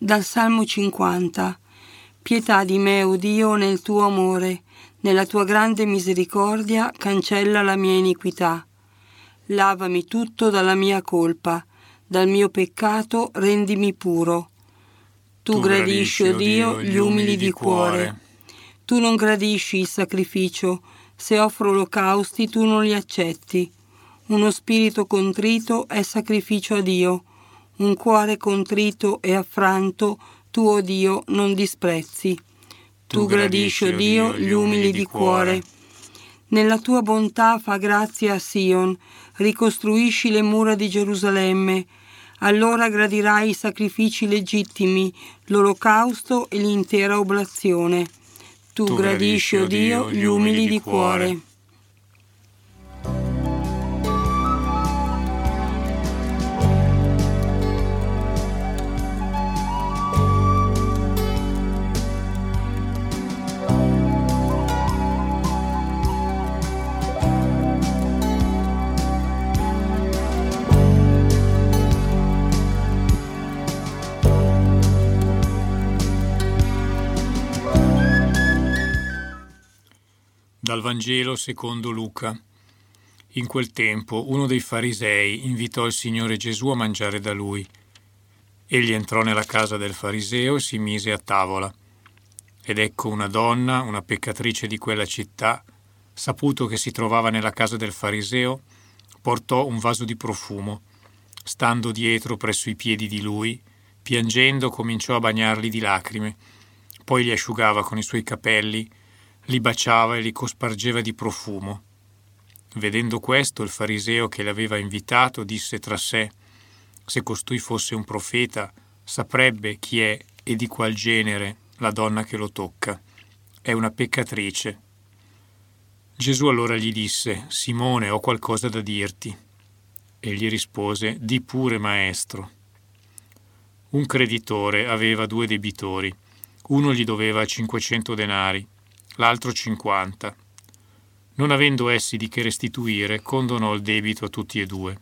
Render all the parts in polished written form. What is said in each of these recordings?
Dal Salmo 50. Pietà di me, o Dio, nel tuo amore, nella tua grande misericordia cancella la mia iniquità. Lavami tutto dalla mia colpa, dal mio peccato rendimi puro. Tu gradisci, o Dio, gli umili di cuore. Tu non gradisci il sacrificio, se offro olocausti tu non li accetti. Uno spirito contrito è sacrificio a Dio, un cuore contrito e affranto tu, o Dio, non disprezzi. Tu gradisci, o Dio, gli umili di cuore. Nella tua bontà fa grazia a Sion, ricostruisci le mura di Gerusalemme. Allora gradirai i sacrifici legittimi, l'olocausto e l'intera oblazione. Tu gradisci, o Dio, gli umili di cuore. Dal Vangelo secondo Luca. In quel tempo uno dei farisei invitò il Signore Gesù a mangiare da lui. Egli entrò nella casa del fariseo e si mise a tavola. Ed ecco una donna, una peccatrice di quella città, saputo che si trovava nella casa del fariseo, portò un vaso di profumo. Stando dietro presso i piedi di lui, piangendo cominciò a bagnarli di lacrime. Poi li asciugava con i suoi capelli, li baciava e li cospargeva di profumo. Vedendo questo, il fariseo che l'aveva invitato disse tra sé: se costui fosse un profeta, saprebbe chi è e di qual genere la donna che lo tocca. È una peccatrice. Gesù allora gli disse: Simone, ho qualcosa da dirti. Egli rispose: di pure, maestro. Un creditore aveva 2 debitori. Uno gli doveva 500 denari, l'altro 50. Non avendo essi di che restituire, condonò il debito a tutti e 2.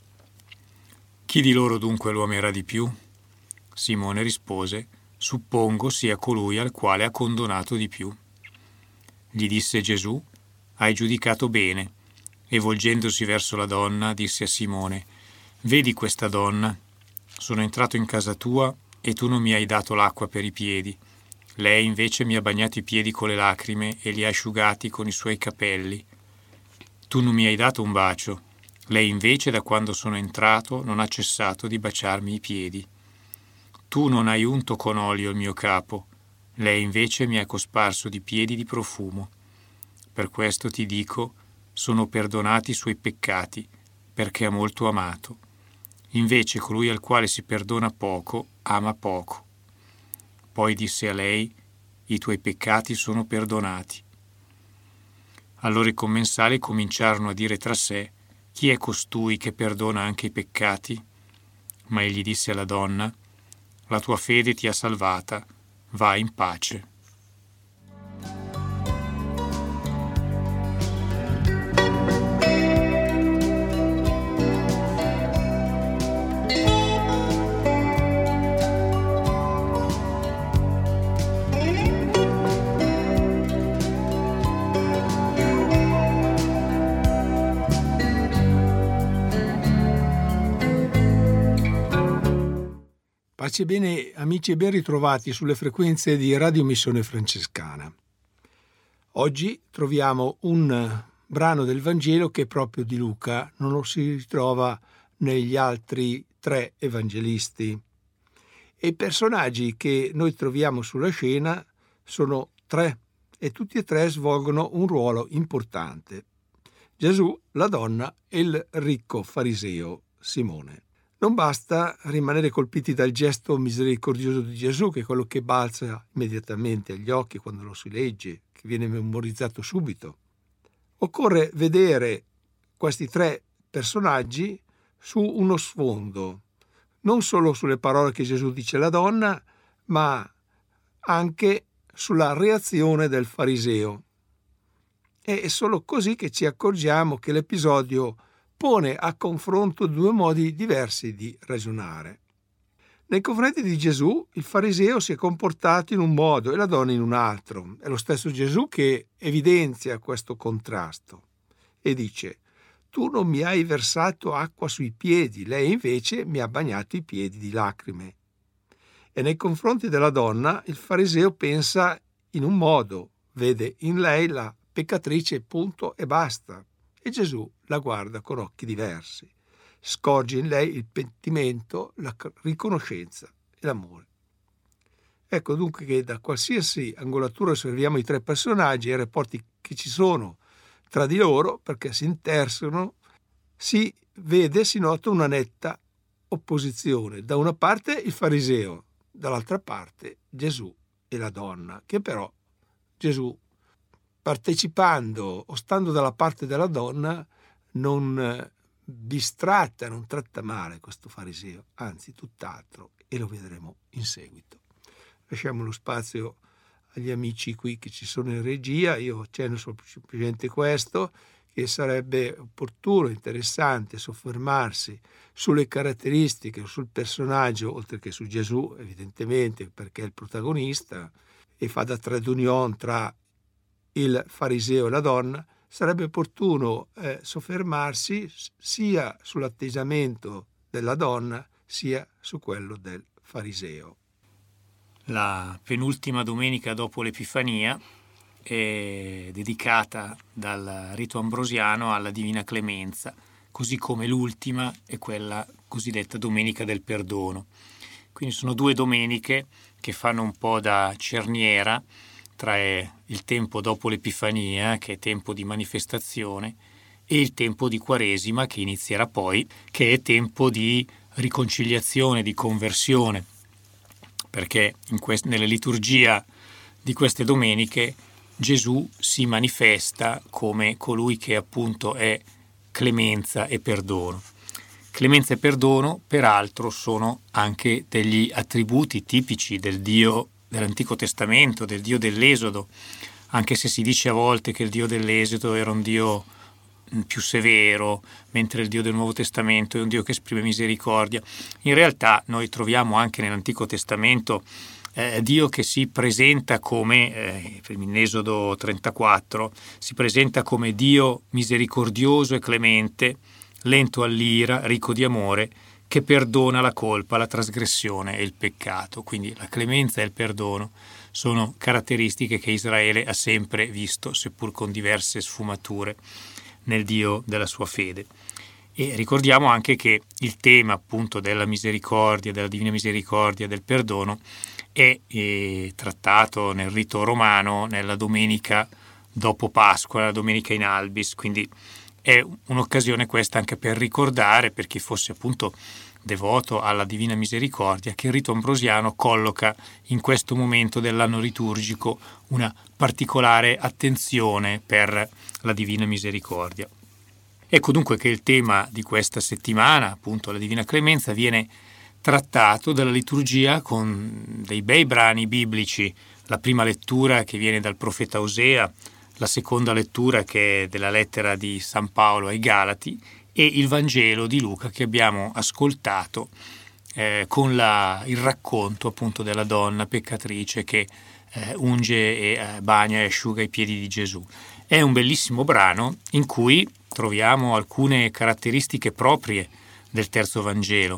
Chi di loro dunque lo amerà di più? Simone rispose: suppongo sia colui al quale ha condonato di più. Gli disse Gesù: hai giudicato bene. E volgendosi verso la donna, disse a Simone: vedi questa donna? Sono entrato in casa tua e tu non mi hai dato l'acqua per i piedi. Lei invece mi ha bagnato i piedi con le lacrime e li ha asciugati con i suoi capelli. Tu non mi hai dato un bacio. Lei invece, da quando sono entrato, non ha cessato di baciarmi i piedi. Tu non hai unto con olio il mio capo. Lei invece mi ha cosparso di piedi di profumo. Per questo ti dico, sono perdonati i suoi peccati, perché ha molto amato. Invece colui al quale si perdona poco, ama poco. Poi disse a lei: i tuoi peccati sono perdonati. Allora i commensali cominciarono a dire tra sé: chi è costui che perdona anche i peccati? Ma egli disse alla donna: la tua fede ti ha salvata, va in pace. Pace e bene, amici, e ben ritrovati sulle frequenze di Radio Missione Francescana. Oggi troviamo un brano del Vangelo che è proprio di Luca, non lo si ritrova negli altri 3 evangelisti. E i personaggi che noi troviamo sulla scena sono 3 e tutti e 3 svolgono un ruolo importante: Gesù, la donna e il ricco fariseo Simone. Non basta rimanere colpiti dal gesto misericordioso di Gesù, che è quello che balza immediatamente agli occhi quando lo si legge, che viene memorizzato subito. Occorre vedere questi 3 personaggi su uno sfondo, non solo sulle parole che Gesù dice alla donna, ma anche sulla reazione del fariseo. È solo così che ci accorgiamo che l'episodio pone a confronto 2 modi diversi di ragionare. Nei confronti di Gesù il fariseo si è comportato in un modo e la donna in un altro. È lo stesso Gesù che evidenzia questo contrasto e dice: tu non mi hai versato acqua sui piedi, lei invece mi ha bagnato i piedi di lacrime. E nei confronti della donna il fariseo pensa in un modo, vede in lei la peccatrice, punto e basta. E Gesù la guarda con occhi diversi. Scorge in lei il pentimento, la riconoscenza e l'amore. Ecco dunque che da qualsiasi angolatura osserviamo i tre personaggi e i rapporti che ci sono tra di loro, perché si intersecano, si nota una netta opposizione. Da una parte il fariseo, dall'altra parte Gesù e la donna, che però Gesù, partecipando o stando dalla parte della donna, non distratta, non tratta male questo fariseo, anzi tutt'altro, e lo vedremo in seguito. Lasciamo lo spazio agli amici qui che ci sono in regia. Io accenno semplicemente questo, che sarebbe opportuno, interessante soffermarsi sulle caratteristiche, sul personaggio, oltre che su Gesù, evidentemente, perché è il protagonista e fa da trade union tra il fariseo e la donna. Sarebbe opportuno soffermarsi sia sull'atteggiamento della donna sia su quello del fariseo. La penultima domenica dopo l'Epifania è dedicata dal rito ambrosiano alla Divina Clemenza, così come l'ultima è quella cosiddetta Domenica del Perdono. Quindi sono due domeniche che fanno un po' da cerniera tra il tempo dopo l'Epifania, che è tempo di manifestazione, e il tempo di Quaresima, che inizierà poi, che è tempo di riconciliazione, di conversione, perché nella liturgia di queste domeniche Gesù si manifesta come colui che appunto è clemenza e perdono. Clemenza e perdono, peraltro, sono anche degli attributi tipici del Dio dell'Antico Testamento, del Dio dell'Esodo, anche se si dice a volte che il Dio dell'Esodo era un Dio più severo, mentre il Dio del Nuovo Testamento è un Dio che esprime misericordia. In realtà noi troviamo anche nell'Antico Testamento Dio che si presenta come, in Esodo 34, si presenta come Dio misericordioso e clemente, lento all'ira, ricco di amore, che perdona la colpa, la trasgressione e il peccato. Quindi la clemenza e il perdono sono caratteristiche che Israele ha sempre visto, seppur con diverse sfumature, nel Dio della sua fede. E ricordiamo anche che il tema appunto della misericordia, della divina misericordia, del perdono è trattato nel rito romano nella domenica dopo Pasqua, la domenica in albis, quindi è un'occasione questa anche per ricordare, per chi fosse appunto devoto alla divina misericordia, che il rito ambrosiano colloca in questo momento dell'anno liturgico una particolare attenzione per la divina misericordia. Ecco dunque che il tema di questa settimana, appunto la Divina Clemenza, viene trattato dalla liturgia con dei bei brani biblici, la prima lettura che viene dal profeta Osea, la seconda lettura che è della lettera di San Paolo ai Galati e il Vangelo di Luca che abbiamo ascoltato con il racconto appunto della donna peccatrice che unge e bagna e asciuga i piedi di Gesù. È un bellissimo brano in cui troviamo alcune caratteristiche proprie del terzo Vangelo.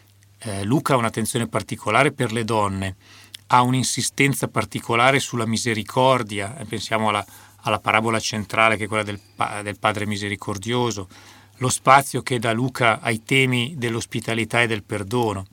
Luca ha un'attenzione particolare per le donne, ha un'insistenza particolare sulla misericordia, pensiamo alla parabola centrale che è quella del Padre misericordioso, lo spazio che dà Luca ai temi dell'ospitalità e del perdono.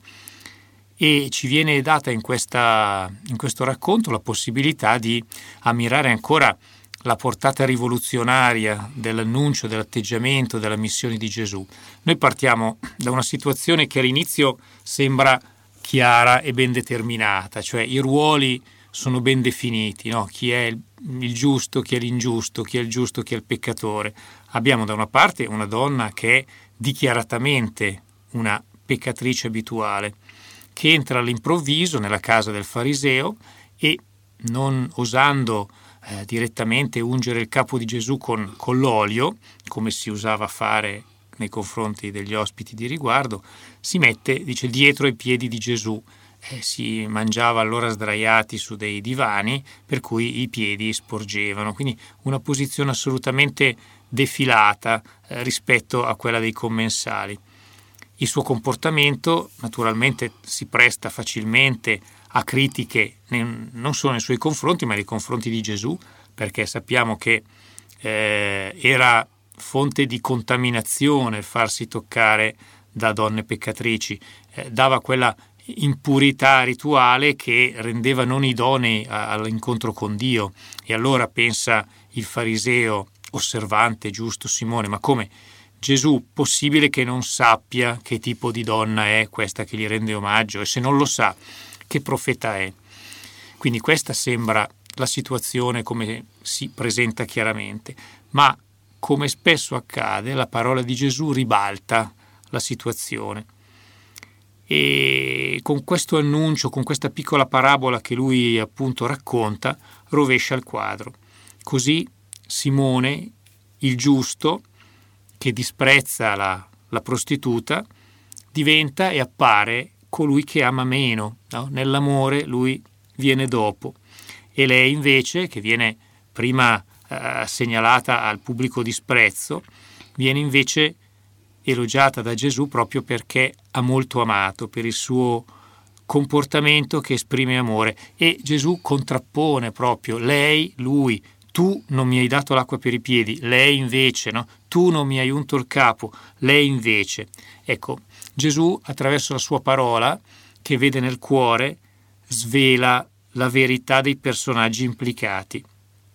E ci viene data in questo racconto la possibilità di ammirare ancora la portata rivoluzionaria dell'annuncio, dell'atteggiamento, della missione di Gesù. Noi partiamo da una situazione che all'inizio sembra chiara e ben determinata, cioè i ruoli sono ben definiti, no? Chi è il giusto, chi è l'ingiusto, chi è il giusto, chi è il peccatore. Abbiamo da una parte una donna che è dichiaratamente una peccatrice abituale, che entra all'improvviso nella casa del fariseo e, non osando direttamente ungere il capo di Gesù con l'olio, come si usava a fare nei confronti degli ospiti di riguardo, si mette, dice, dietro ai piedi di Gesù. Si mangiava allora sdraiati su dei divani, per cui i piedi sporgevano, quindi una posizione assolutamente defilata rispetto a quella dei commensali. Il suo comportamento naturalmente si presta facilmente a critiche non solo nei suoi confronti, ma nei confronti di Gesù, perché sappiamo che era fonte di contaminazione il farsi toccare da donne peccatrici, dava quella impurità rituale che rendeva non idonei all'incontro con Dio. E allora pensa il fariseo osservante, giusto Simone, ma come Gesù possibile che non sappia che tipo di donna è questa che gli rende omaggio, e se non lo sa, che profeta è? Quindi questa sembra la situazione come si presenta chiaramente, ma come spesso accade la parola di Gesù ribalta la situazione. E con questo annuncio, con questa piccola parabola che lui appunto racconta, rovescia il quadro. Così Simone, il giusto, che disprezza la prostituta, diventa e appare colui che ama meno, no? Nell'amore lui viene dopo, e lei invece, che viene prima segnalata al pubblico disprezzo, viene invece elogiata da Gesù proprio perché ha molto amato, per il suo comportamento che esprime amore. E Gesù contrappone proprio lei, lui. Tu non mi hai dato l'acqua per i piedi, lei invece, no? Tu non mi hai unto il capo, lei invece. Ecco, Gesù attraverso la sua parola, che vede nel cuore, svela la verità dei personaggi implicati.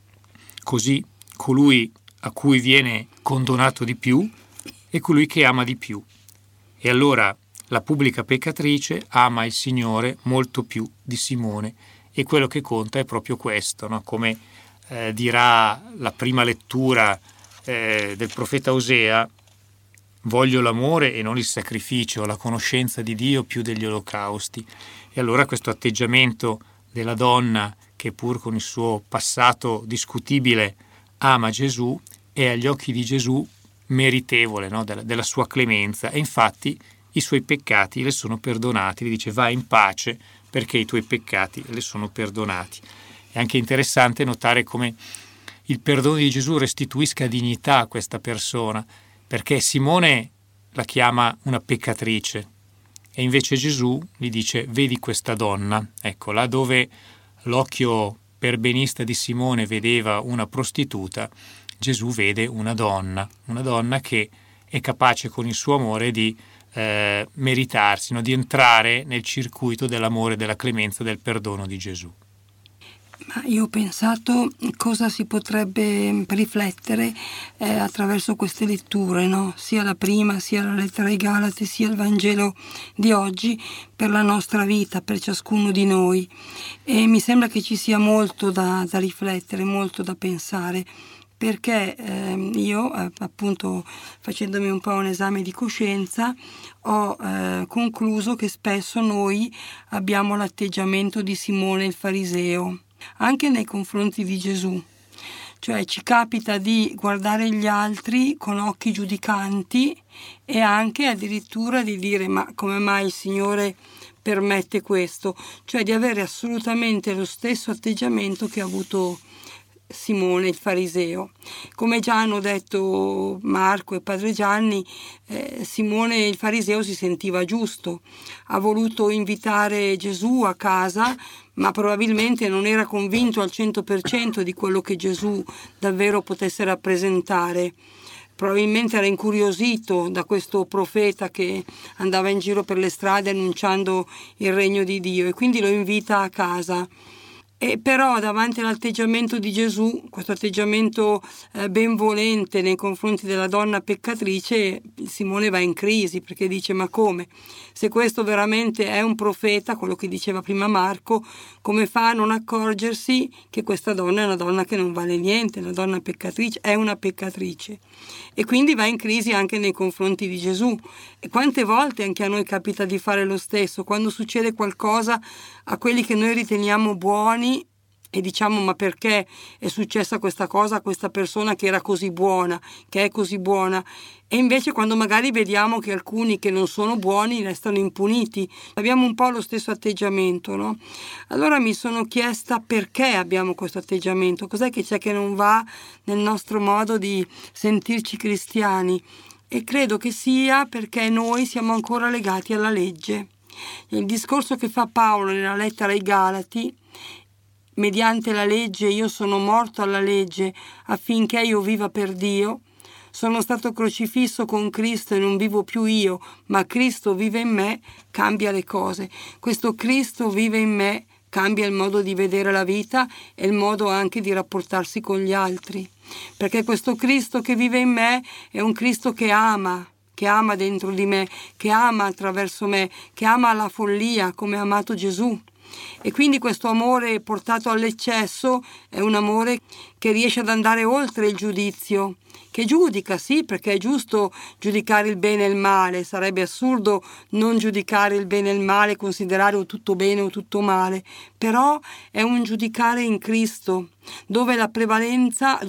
Così colui a cui viene condonato di più è colui che ama di più. E allora la pubblica peccatrice ama il Signore molto più di Simone, e quello che conta è proprio questo, no? Come dirà la prima lettura del profeta Osea: voglio l'amore e non il sacrificio, la conoscenza di Dio più degli olocausti. E allora questo atteggiamento della donna, che pur con il suo passato discutibile ama Gesù, è agli occhi di Gesù meritevole, no? della sua clemenza, e infatti i suoi peccati le sono perdonati. Gli dice: vai in pace perché i tuoi peccati le sono perdonati. È anche interessante notare come il perdono di Gesù restituisca dignità a questa persona, perché Simone la chiama una peccatrice e invece Gesù gli dice: vedi questa donna. Ecco, là dove l'occhio perbenista di Simone vedeva una prostituta, Gesù vede una donna che è capace con il suo amore di meritarsi, no? Di entrare nel circuito dell'amore, della clemenza, del perdono di Gesù. Ma io ho pensato cosa si potrebbe riflettere attraverso queste letture, no? Sia la prima, sia la lettera ai Galati, sia il Vangelo di oggi, per la nostra vita, per ciascuno di noi. E mi sembra che ci sia molto da riflettere, molto da pensare, perché io, appunto, facendomi un po' un esame di coscienza, ho concluso che spesso noi abbiamo l'atteggiamento di Simone il fariseo, anche nei confronti di Gesù. Cioè ci capita di guardare gli altri con occhi giudicanti e anche addirittura di dire: ma come mai il Signore permette questo? Cioè di avere assolutamente lo stesso atteggiamento che ha avuto Simone il fariseo. Come già hanno detto Marco e Padre Gianni, Simone il fariseo si sentiva giusto, ha voluto invitare Gesù a casa, ma probabilmente non era convinto al 100% di quello che Gesù davvero potesse rappresentare. Probabilmente era incuriosito da questo profeta che andava in giro per le strade annunciando il regno di Dio, e quindi lo invita a casa. E però davanti all'atteggiamento di Gesù, questo atteggiamento benvolente nei confronti della donna peccatrice, Simone va in crisi, perché dice: ma come? Se questo veramente è un profeta, quello che diceva prima Marco, come fa a non accorgersi che questa donna è una donna che non vale niente, una donna peccatrice, è una peccatrice? E quindi va in crisi anche nei confronti di Gesù. E quante volte anche a noi capita di fare lo stesso, quando succede qualcosa a quelli che noi riteniamo buoni e diciamo: ma perché è successa questa cosa a questa persona che era così buona, che è così buona? E invece quando magari vediamo che alcuni che non sono buoni restano impuniti, abbiamo un po' lo stesso atteggiamento, no? Allora mi sono chiesta perché abbiamo questo atteggiamento, cos'è che c'è che non va nel nostro modo di sentirci cristiani, e credo che sia perché noi siamo ancora legati alla legge. Il discorso che fa Paolo nella lettera ai Galati: mediante la legge io sono morto alla legge affinché io viva per Dio, sono stato crocifisso con Cristo e non vivo più io, ma Cristo vive in me, cambia le cose. Questo Cristo vive in me cambia il modo di vedere la vita e il modo anche di rapportarsi con gli altri, perché questo Cristo che vive in me è un Cristo che ama dentro di me, che ama attraverso me, che ama la follia come ha amato Gesù. E quindi questo amore portato all'eccesso è un amore che riesce ad andare oltre il giudizio, che giudica, sì, perché è giusto giudicare il bene e il male, sarebbe assurdo non giudicare il bene e il male, considerare o tutto bene o tutto male, però è un giudicare in Cristo, dove ha prevalenza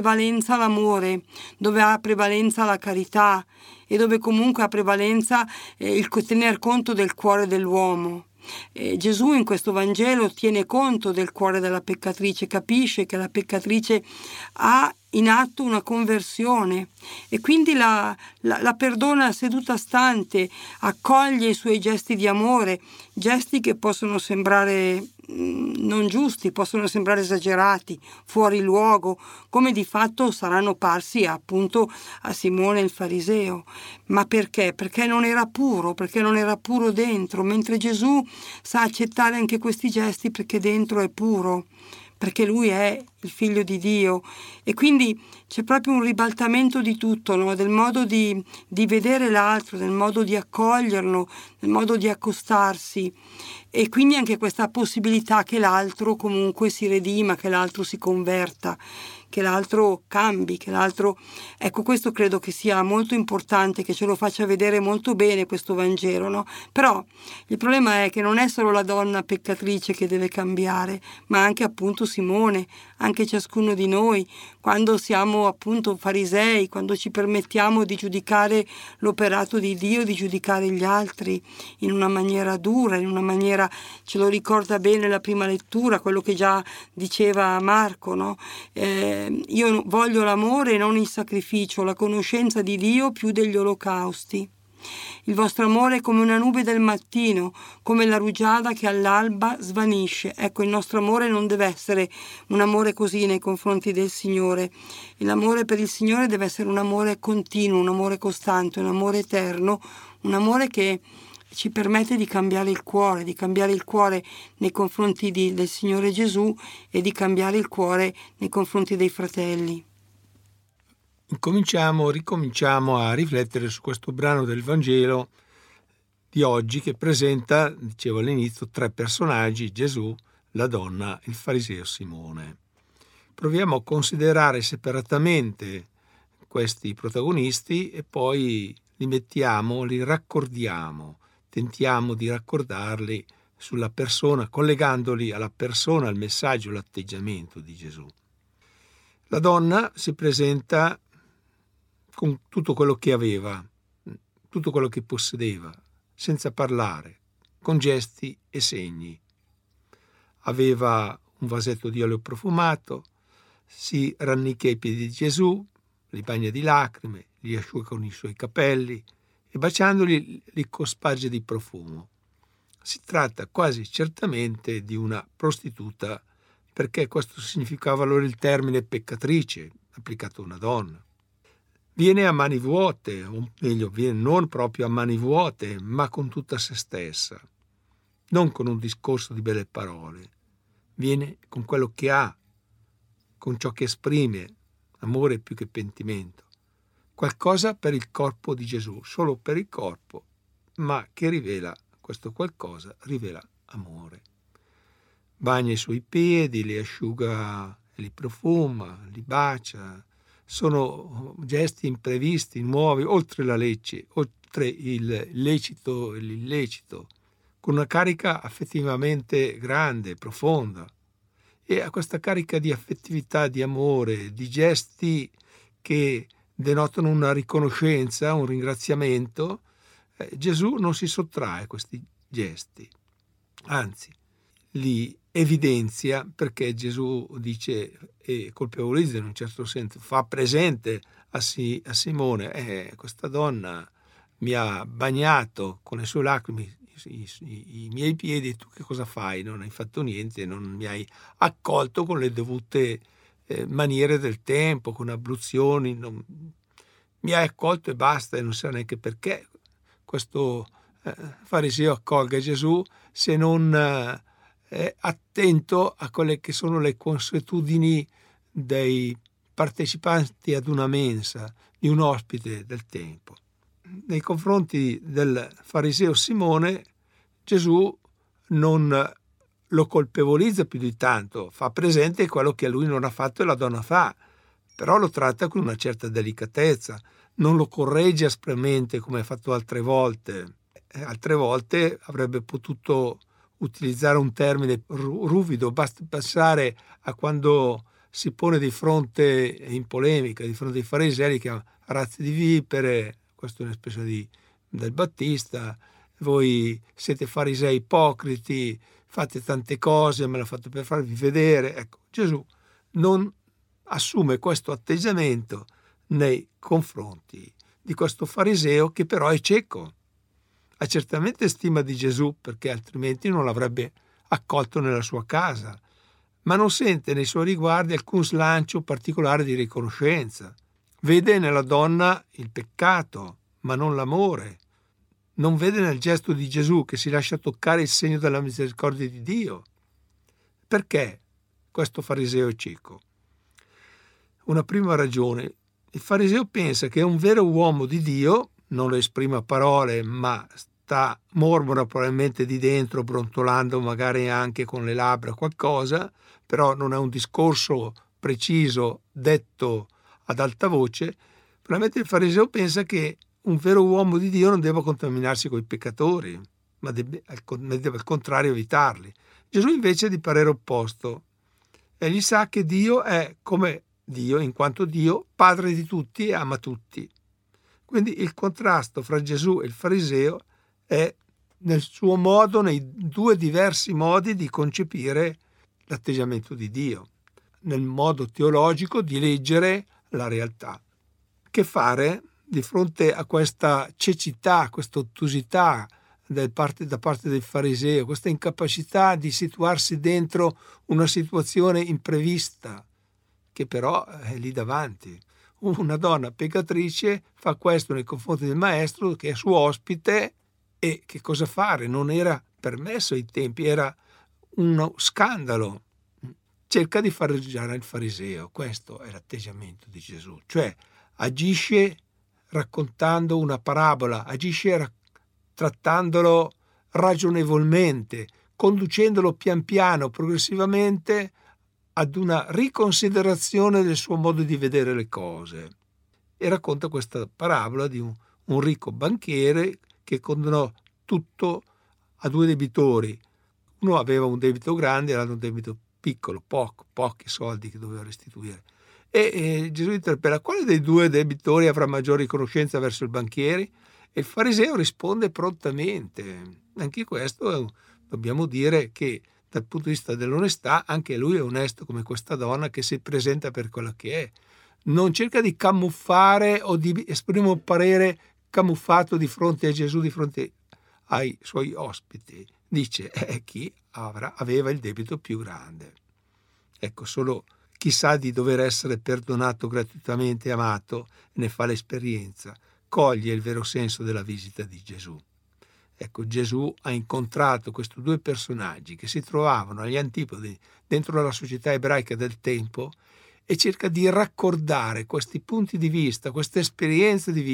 l'amore, dove ha prevalenza la carità e dove comunque ha prevalenza il tener conto del cuore dell'uomo. Gesù in questo Vangelo tiene conto del cuore della peccatrice, capisce che la peccatrice ha in atto una conversione e quindi la perdona seduta stante, accoglie i suoi gesti di amore, gesti che possono sembrare non giusti, possono sembrare esagerati, fuori luogo, come di fatto saranno parsi appunto a Simone il fariseo. Ma perché? Perché non era puro dentro, mentre Gesù sa accettare anche questi gesti perché dentro è puro, perché lui è il figlio di Dio, e quindi c'è proprio un ribaltamento di tutto, no? Del modo di vedere l'altro, del modo di accoglierlo, del modo di accostarsi, e quindi anche questa possibilità che l'altro comunque si redima, che l'altro si converta, che l'altro cambi, che l'altro... Ecco, questo credo che sia molto importante, che ce lo faccia vedere molto bene questo Vangelo, no? Però il problema è che non è solo la donna peccatrice che deve cambiare, ma anche appunto Simone, anche ciascuno di noi, quando siamo appunto farisei, quando ci permettiamo di giudicare l'operato di Dio, di giudicare gli altri in una maniera dura, in una maniera, ce lo ricorda bene la prima lettura, quello che già diceva Marco, no? Io voglio l'amore e non il sacrificio, la conoscenza di Dio più degli olocausti. Il vostro amore è come una nube del mattino, come la rugiada che all'alba svanisce. Ecco, il nostro amore non deve essere un amore così nei confronti del Signore. L'amore per il Signore deve essere un amore continuo, un amore costante, un amore eterno, un amore che ci permette di cambiare il cuore nei confronti del Signore Gesù e di cambiare il cuore nei confronti dei fratelli. Ricominciamo a riflettere su questo brano del Vangelo di oggi che presenta, dicevo all'inizio, 3 personaggi: Gesù, la donna, il fariseo Simone. Proviamo a considerare separatamente questi protagonisti e poi li raccordiamo, tentiamo di raccordarli sulla persona, collegandoli alla persona, al messaggio, all'atteggiamento di Gesù. La donna si presenta con tutto quello che aveva, tutto quello che possedeva, senza parlare, con gesti e segni. Aveva un vasetto di olio profumato, si rannicchia ai piedi di Gesù, li bagna di lacrime, li asciuga con i suoi capelli e baciandoli li cosparge di profumo. Si tratta quasi certamente di una prostituta, perché questo significava allora il termine peccatrice applicato a una donna. Viene a mani vuote, o meglio, viene non proprio a mani vuote, ma con tutta se stessa, non con un discorso di belle parole. Viene con quello che ha, con ciò che esprime, amore più che pentimento. Qualcosa per il corpo di Gesù, solo per il corpo, ma che rivela, questo qualcosa rivela amore. Bagna i suoi piedi, li asciuga, li profuma, li bacia. Sono gesti imprevisti, nuovi, oltre la legge, oltre il lecito e l'illecito, con una carica affettivamente grande, profonda. e a questa carica di affettività, di amore, di gesti che denotano una riconoscenza, un ringraziamento, Gesù non si sottrae a questi gesti, anzi li evidenzia, perché Gesù dice e colpevolizza in un certo senso, fa presente a Simone, questa donna mi ha bagnato con le sue lacrime i miei piedi, tu che cosa fai? Non hai fatto niente, non mi hai accolto con le dovute maniere del tempo, con abluzioni, mi hai accolto e basta, e non sa neanche perché questo fariseo accolga Gesù se non è attento a quelle che sono le consuetudini dei partecipanti ad una mensa, di un ospite del tempo. Nei confronti del fariseo Simone, Gesù non lo colpevolizza più di tanto, fa presente quello che lui non ha fatto e la donna fa, però lo tratta con una certa delicatezza, non lo corregge aspramente come ha fatto altre volte. Altre volte avrebbe potuto utilizzare un termine ruvido, basta pensare a quando si pone di fronte, in polemica, di fronte ai farisei, che ha razze di vipere, questa è un'espressione del Battista, voi siete farisei ipocriti, fate tante cose, me l'ha fatto per farvi vedere. Ecco, Gesù non assume questo atteggiamento nei confronti di questo fariseo, che però è cieco. Ha certamente stima di Gesù, perché altrimenti non l'avrebbe accolto nella sua casa, ma non sente nei suoi riguardi alcun slancio particolare di riconoscenza. Vede nella donna il peccato, ma non l'amore. Non vede nel gesto di Gesù, che si lascia toccare, il segno della misericordia di Dio. Perché questo fariseo è cieco? Una prima ragione: il fariseo pensa che è un vero uomo di Dio, non lo esprime a parole, ma mormora probabilmente di dentro, brontolando magari anche con le labbra qualcosa, però non è un discorso preciso detto ad alta voce. Probabilmente il fariseo pensa che un vero uomo di Dio non debba contaminarsi con i peccatori, ma deve al contrario evitarli. Gesù invece è di parere opposto. Egli sa che Dio è come Dio, in quanto Dio, padre di tutti e ama tutti. Quindi il contrasto fra Gesù e il fariseo è nel suo modo, nei due diversi modi di concepire l'atteggiamento di Dio, nel modo teologico di leggere la realtà. Che fare di fronte a questa cecità, questa ottusità da parte del fariseo, questa incapacità di situarsi dentro una situazione imprevista che però è lì davanti? Una donna peccatrice fa questo nei confronti del maestro, che è suo ospite, e che cosa fare? Non era permesso ai tempi, era uno scandalo. Cerca di far reggiare il fariseo. Questo è l'atteggiamento di Gesù, cioè agisce raccontando una parabola, agisce trattandolo ragionevolmente, conducendolo pian piano, progressivamente, ad una riconsiderazione del suo modo di vedere le cose. E racconta questa parabola di un ricco banchiere che condonò tutto a due debitori. Uno aveva un debito grande e l'altro un debito piccolo, pochi soldi che doveva restituire. E Gesù interpella: quale dei due debitori avrà maggiore riconoscenza verso il banchiere? E il fariseo risponde prontamente. Anche questo dobbiamo dire che dal punto di vista dell'onestà anche lui è onesto, come questa donna che si presenta per quella che è. Non cerca di camuffare o di esprimere un parere camuffato di fronte a Gesù, di fronte ai suoi ospiti. Dice chi aveva il debito più grande. Ecco, solo chi sa di dover essere perdonato gratuitamente e amato ne fa l'esperienza, coglie il vero senso della visita di Gesù. Ecco, Gesù ha incontrato questi due personaggi che si trovavano agli antipodi dentro la società ebraica del tempo e cerca di raccordare questi punti di vista, questa esperienza di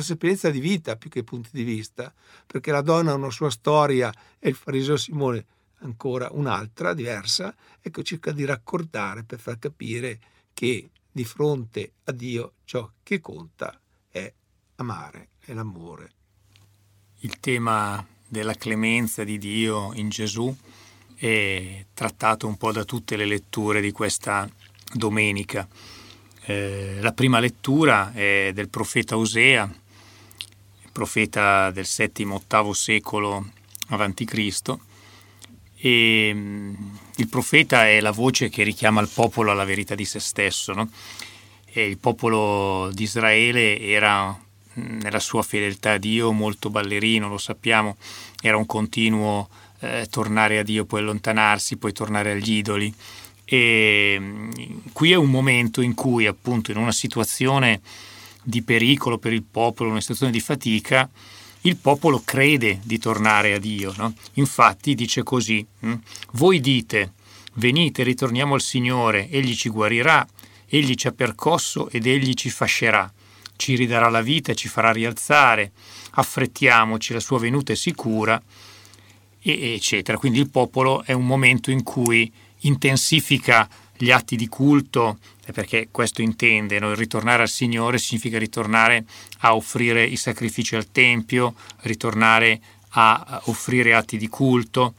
vita più che punti di vista, perché la donna ha una sua storia e il fariseo Simone ancora un'altra, diversa. Ecco, cerca di raccordare per far capire che di fronte a Dio ciò che conta è amare, è l'amore. Il tema della clemenza di Dio in Gesù trattato un po' da tutte le letture di questa domenica. La prima lettura è del profeta Osea, profeta del VII-VIII secolo avanti Cristo, e il profeta è la voce che richiama il popolo alla verità di se stesso, no? E il popolo di Israele era nella sua fedeltà a Dio molto ballerino, lo sappiamo, era un continuo tornare a Dio, poi allontanarsi, poi tornare agli idoli. E qui è un momento in cui, appunto, in una situazione di pericolo per il popolo, una situazione di fatica, il popolo crede di tornare a Dio, no? Infatti dice così: voi dite, venite, ritorniamo al Signore, egli ci guarirà, egli ci ha percosso ed egli ci fascerà, ci ridarà la vita e ci farà rialzare, affrettiamoci, la sua venuta è sicura, eccetera. Quindi il popolo è un momento in cui intensifica gli atti di culto, perché questo intende, no? Il ritornare al Signore significa ritornare a offrire i sacrifici al Tempio, ritornare a offrire atti di culto.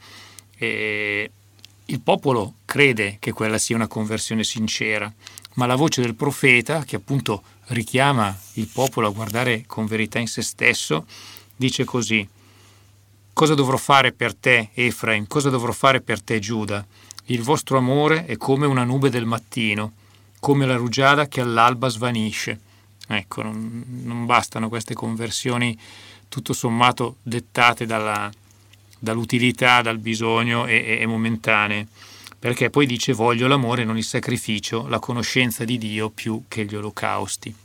Il popolo crede che quella sia una conversione sincera, ma la voce del profeta, che appunto richiama il popolo a guardare con verità in se stesso, dice così: cosa dovrò fare per te, Efraim? Cosa dovrò fare per te, Giuda? Il vostro amore è come una nube del mattino, come la rugiada che all'alba svanisce. Ecco, non bastano queste conversioni tutto sommato dettate dall'utilità, dal bisogno e momentanee, perché poi dice: voglio l'amore, non il sacrificio, la conoscenza di Dio più che gli olocausti.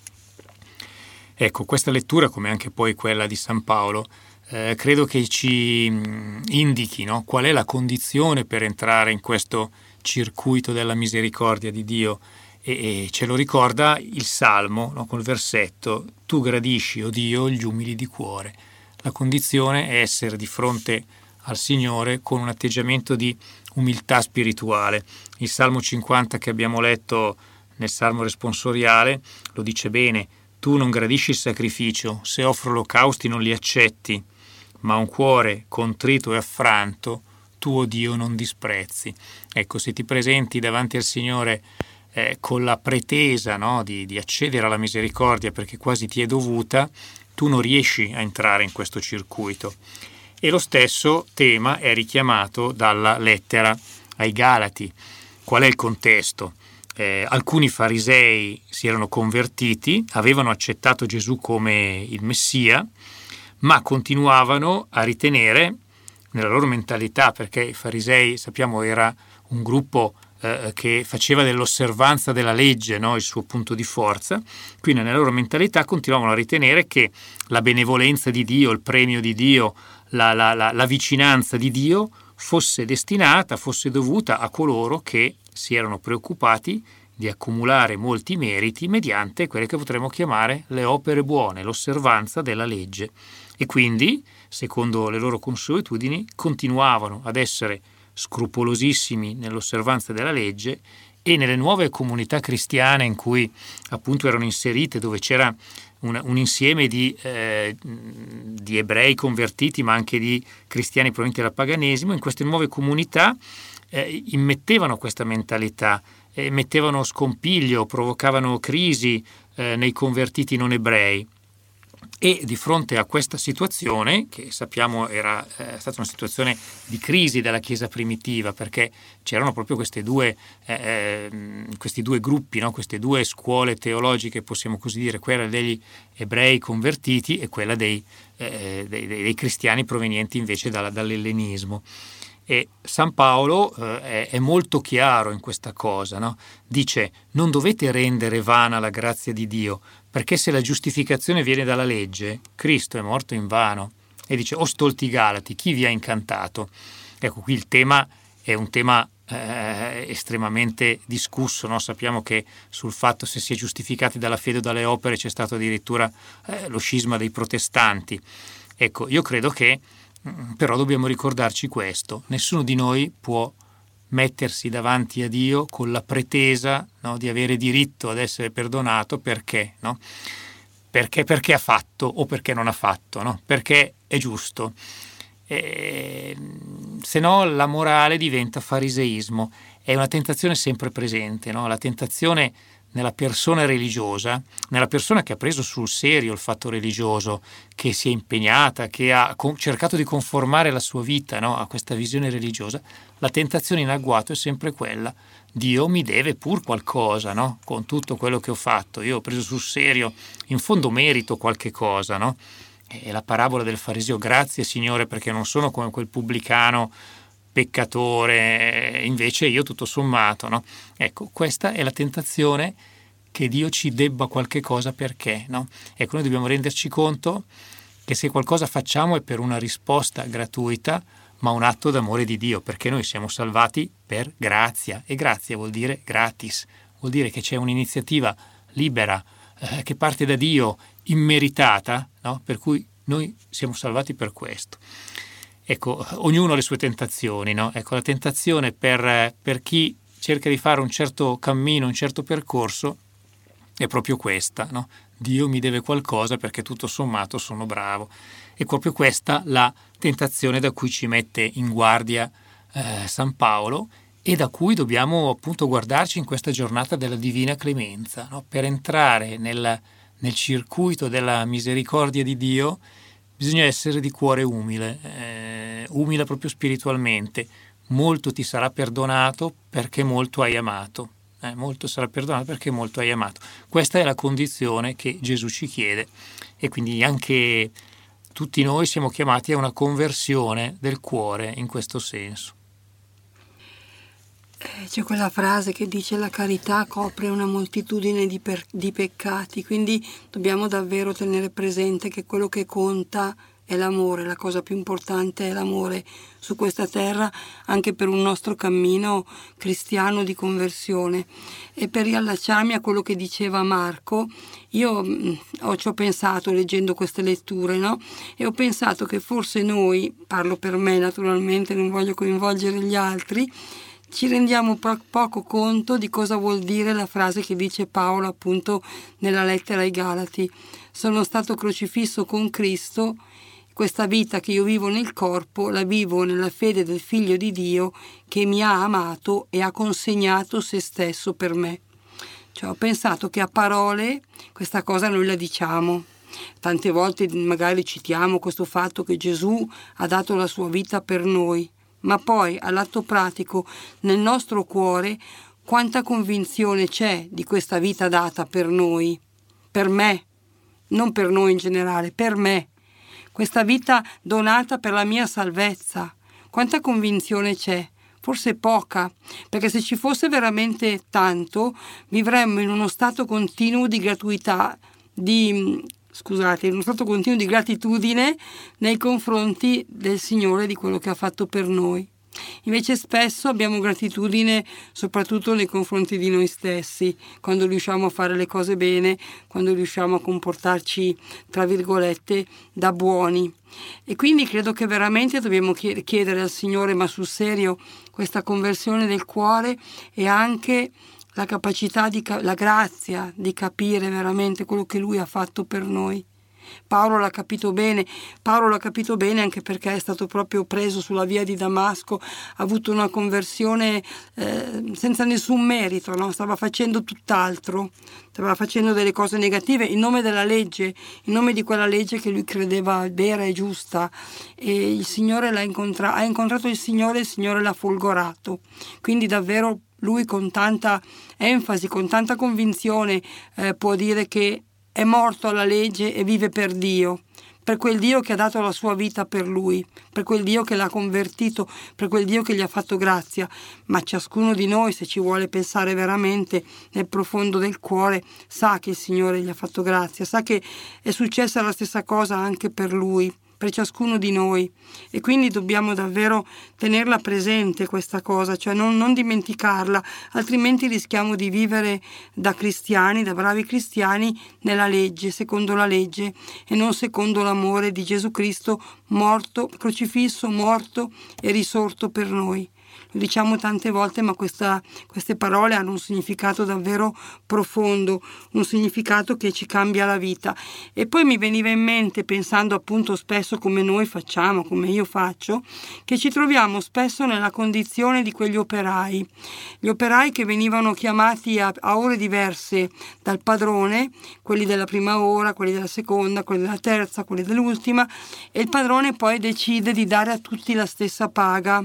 Ecco, questa lettura, come anche poi quella di San Paolo, credo che ci indichi, no? Qual è la condizione per entrare in questo circuito della misericordia di Dio, e ce lo ricorda il Salmo, no? Col versetto: tu gradisci, o Dio, gli umili di cuore. La condizione è essere di fronte al Signore con un atteggiamento di umiltà spirituale. Il Salmo 50 che abbiamo letto nel Salmo responsoriale lo dice bene: tu non gradisci il sacrificio, se offro olocausti non li accetti, ma un cuore contrito e affranto tuo Dio non disprezzi. Ecco, se ti presenti davanti al Signore con la pretesa, no, di accedere alla misericordia perché quasi ti è dovuta, tu non riesci a entrare in questo circuito. E lo stesso tema è richiamato dalla lettera ai Galati. Qual è il contesto? Alcuni farisei si erano convertiti, avevano accettato Gesù come il Messia, ma continuavano a ritenere nella loro mentalità, perché i farisei, sappiamo, era un gruppo che faceva dell'osservanza della legge, no, il suo punto di forza, quindi nella loro mentalità continuavano a ritenere che la benevolenza di Dio, il premio di Dio, la vicinanza di Dio fosse destinata, fosse dovuta a coloro che si erano preoccupati di accumulare molti meriti mediante quelle che potremmo chiamare le opere buone, l'osservanza della legge. E quindi, secondo le loro consuetudini, continuavano ad essere scrupolosissimi nell'osservanza della legge, e nelle nuove comunità cristiane in cui appunto erano inserite, dove c'era un insieme di ebrei convertiti, ma anche di cristiani provenienti dal paganesimo, in queste nuove comunità immettevano questa mentalità, mettevano scompiglio, provocavano crisi nei convertiti non ebrei. E di fronte a questa situazione, che sappiamo era stata una situazione di crisi della Chiesa primitiva, perché c'erano proprio questi due gruppi, no? Queste due scuole teologiche, possiamo così dire, quella degli ebrei convertiti e quella dei cristiani provenienti invece dall'ellenismo. E San Paolo è molto chiaro in questa cosa, no? Dice: non dovete rendere vana la grazia di Dio, perché se la giustificazione viene dalla legge, Cristo è morto invano. E dice: o stolti Galati, chi vi ha incantato? Ecco, qui il tema è un tema estremamente discusso, no? Sappiamo che sul fatto se si è giustificati dalla fede o dalle opere c'è stato addirittura lo scisma dei protestanti. Ecco, io credo che però dobbiamo ricordarci questo: nessuno di noi può mettersi davanti a Dio con la pretesa, no, di avere diritto ad essere perdonato perché, no? Perché ha fatto o perché non ha fatto, no? Perché è giusto. se no la morale diventa fariseismo. È una tentazione sempre presente, no? La tentazione nella persona religiosa, nella persona che ha preso sul serio il fatto religioso, che si è impegnata, che ha cercato di conformare la sua vita, no, a questa visione religiosa, la tentazione in agguato è sempre quella: Dio mi deve pur qualcosa, no? Con tutto quello che ho fatto, io ho preso sul serio, in fondo merito qualche cosa, no? E la parabola del fariseo: grazie Signore perché non sono come quel pubblicano peccatore, invece io tutto sommato, no? Ecco, questa è la tentazione, che Dio ci debba qualche cosa perché, no? Ecco, noi dobbiamo renderci conto che se qualcosa facciamo è per una risposta gratuita, ma un atto d'amore di Dio, perché noi siamo salvati per grazia, e grazia vuol dire gratis, vuol dire che c'è un'iniziativa libera che parte da Dio, immeritata, no? Per cui noi siamo salvati per questo. Ecco, ognuno ha le sue tentazioni, no? Ecco, la tentazione per chi cerca di fare un certo cammino, un certo percorso, è proprio questa, no? Dio mi deve qualcosa perché tutto sommato sono bravo. È proprio questa la tentazione da cui ci mette in guardia San Paolo, e da cui dobbiamo appunto guardarci in questa giornata della divina clemenza, no? Per entrare nel circuito della misericordia di Dio bisogna essere di cuore umile, umile proprio spiritualmente. Molto ti sarà perdonato perché molto hai amato. Molto sarà perdonato perché molto hai amato. Questa è la condizione che Gesù ci chiede, e quindi anche tutti noi siamo chiamati a una conversione del cuore in questo senso. C'è quella frase che dice: la carità copre una moltitudine di peccati, quindi dobbiamo davvero tenere presente che quello che conta è l'amore, la cosa più importante è l'amore su questa terra, anche per un nostro cammino cristiano di conversione. E per riallacciarmi a quello che diceva Marco, io ci ho pensato leggendo queste letture, no? E ho pensato che forse noi, parlo per me naturalmente, non voglio coinvolgere gli altri, ci rendiamo poco conto di cosa vuol dire la frase che dice Paolo appunto nella lettera ai Galati: sono stato crocifisso con Cristo, questa vita che io vivo nel corpo la vivo nella fede del Figlio di Dio che mi ha amato e ha consegnato se stesso per me. Cioè, ho pensato che a parole questa cosa noi la diciamo, tante volte magari citiamo questo fatto che Gesù ha dato la sua vita per noi, ma poi all'atto pratico nel nostro cuore quanta convinzione c'è di questa vita data per noi, per me, non per noi in generale, per me, questa vita donata per la mia salvezza. Quanta convinzione c'è? Forse poca, perché se ci fosse veramente tanto vivremmo in uno stato continuo di gratuità, in uno stato continuo di gratitudine nei confronti del Signore, di quello che ha fatto per noi. Invece spesso abbiamo gratitudine soprattutto nei confronti di noi stessi, quando riusciamo a fare le cose bene, quando riusciamo a comportarci, tra virgolette, da buoni. E quindi credo che veramente dobbiamo chiedere al Signore, ma sul serio, questa conversione del cuore, e anche la capacità, la grazia di capire veramente quello che Lui ha fatto per noi. Paolo l'ha capito bene anche perché è stato proprio preso sulla via di Damasco, ha avuto una conversione senza nessun merito, no? Stava facendo tutt'altro, stava facendo delle cose negative in nome della legge, in nome di quella legge che lui credeva vera e giusta, e il Signore ha incontrato il Signore l'ha folgorato. Quindi davvero lui con tanta enfasi, con tanta convinzione può dire che è morto alla legge e vive per Dio, per quel Dio che ha dato la sua vita per lui, per quel Dio che l'ha convertito, per quel Dio che gli ha fatto grazia. Ma ciascuno di noi, se ci vuole pensare veramente nel profondo del cuore, sa che il Signore gli ha fatto grazia, sa che è successa la stessa cosa anche per lui, per ciascuno di noi, e quindi dobbiamo davvero tenerla presente questa cosa, cioè non dimenticarla, altrimenti rischiamo di vivere da cristiani, da bravi cristiani, nella legge, secondo la legge, e non secondo l'amore di Gesù Cristo, morto, crocifisso, morto e risorto per noi. lo diciamo tante volte, ma queste parole hanno un significato davvero profondo, un significato che ci cambia la vita. E poi mi veniva in mente, pensando appunto spesso come noi facciamo, come io faccio, che ci troviamo spesso nella condizione di quegli operai, gli operai che venivano chiamati a ore diverse dal padrone, quelli della prima ora, quelli della seconda, quelli della terza, quelli dell'ultima, e il padrone poi decide di dare a tutti la stessa paga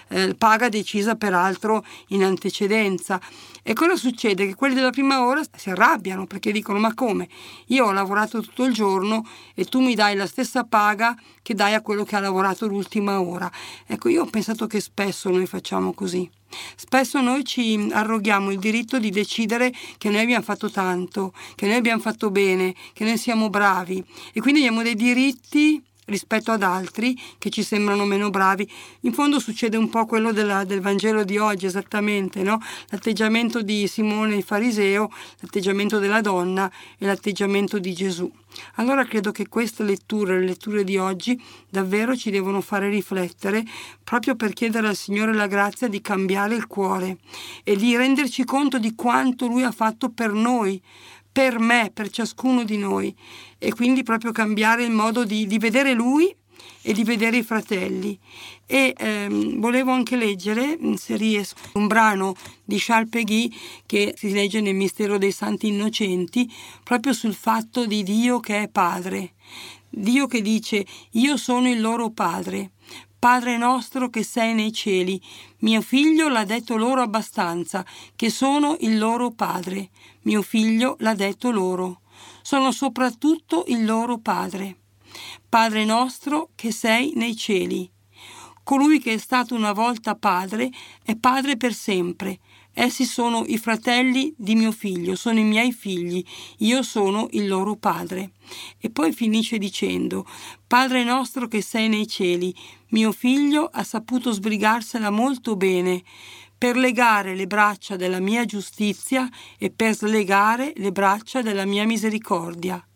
decisa peraltro in antecedenza. E cosa succede? Che quelli della prima ora si arrabbiano perché dicono: ma come? Io ho lavorato tutto il giorno e tu mi dai la stessa paga che dai a quello che ha lavorato l'ultima ora. Ecco, io ho pensato che spesso noi facciamo così. Spesso noi ci arroghiamo il diritto di decidere che noi abbiamo fatto tanto, che noi abbiamo fatto bene, che noi siamo bravi, e quindi abbiamo dei diritti rispetto ad altri che ci sembrano meno bravi. In fondo succede un po' quello del Vangelo di oggi, esattamente, no? L'atteggiamento di Simone il fariseo, l'atteggiamento della donna e l'atteggiamento di Gesù. Allora credo che queste letture, le letture di oggi, davvero ci devono fare riflettere, proprio per chiedere al Signore la grazia di cambiare il cuore e di renderci conto di quanto Lui ha fatto per noi, per me, per ciascuno di noi, e quindi proprio cambiare il modo di vedere Lui e di vedere i fratelli. E volevo anche leggere, se riesco, un brano di Charles Péguy che si legge nel Mistero dei Santi Innocenti, proprio sul fatto di Dio che è Padre. Dio che dice: io sono il loro Padre. Padre nostro che sei nei cieli, mio figlio l'ha detto loro abbastanza, che sono il loro Padre. Mio figlio l'ha detto loro. Sono soprattutto il loro Padre. Padre nostro che sei nei cieli. Colui che è stato una volta Padre è Padre per sempre. Essi sono i fratelli di mio figlio, sono i miei figli, io sono il loro Padre. E poi finisce dicendo: Padre nostro che sei nei cieli, mio figlio ha saputo sbrigarsela molto bene per legare le braccia della mia giustizia e per slegare le braccia della mia misericordia.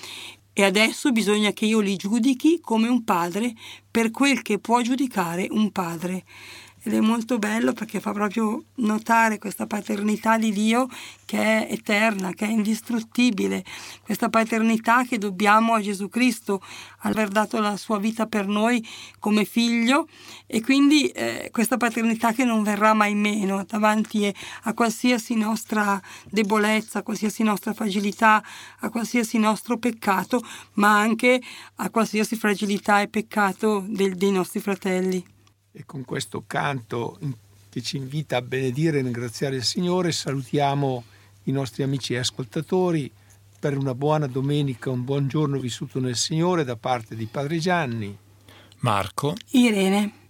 E adesso bisogna che io li giudichi come un padre, per quel che può giudicare un padre. Ed è molto bello perché fa proprio notare questa paternità di Dio che è eterna, che è indistruttibile, questa paternità che dobbiamo a Gesù Cristo, aver dato la sua vita per noi come figlio, e quindi questa paternità che non verrà mai meno davanti a qualsiasi nostra debolezza, a qualsiasi nostra fragilità, a qualsiasi nostro peccato, ma anche a qualsiasi fragilità e peccato dei nostri fratelli. E con questo canto che ci invita a benedire e ringraziare il Signore, salutiamo i nostri amici e ascoltatori per una buona domenica, un buon giorno vissuto nel Signore da parte di Padre Gianni, Marco, Irene.